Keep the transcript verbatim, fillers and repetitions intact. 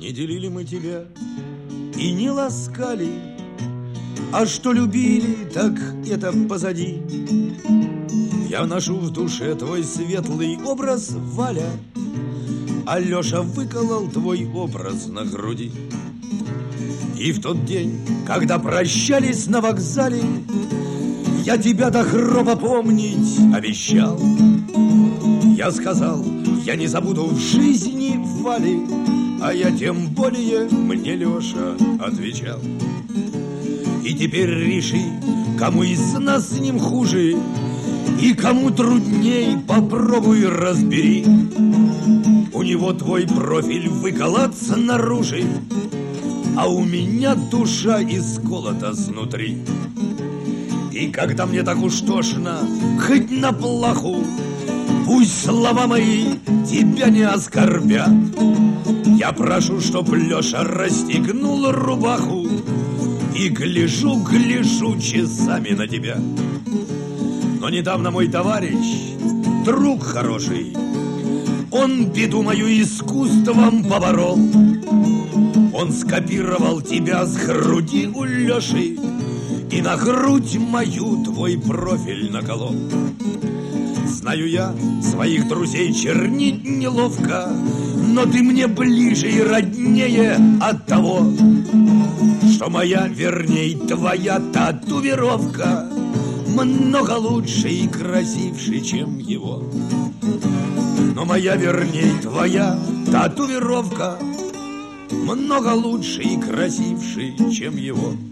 Не делили мы тебя и не ласкали, а что любили, так это позади. Я ношу в душе твой светлый образ, Валя, а Леша выколол твой образ на груди. И в тот день, когда прощались на вокзале, я тебя до гроба помнить обещал. Я сказал, я не забуду в жизни Вали, а я тем более, мне Леша отвечал. И теперь реши, кому из нас с ним хуже, и кому трудней, попробуй разбери. У него твой профиль выколот снаружи, а у меня душа исколота снутри. И когда мне так уж тошно, хоть на плаху, пусть слова мои тебя не оскорбят. Я прошу, чтоб Леша расстегнул рубаху, и гляжу, гляжу часами на тебя. Но недавно мой товарищ, друг хороший, он беду мою искусством поборол. Он скопировал тебя с груди у Леши и на грудь мою твой профиль наколол. Знаю я, своих друзей чернить неловко, но ты мне ближе и роднее от того, что моя, верней, твоя татуировка много лучше и красивше, чем его. Но моя, верней, твоя татуировка много лучше и красивше, чем его.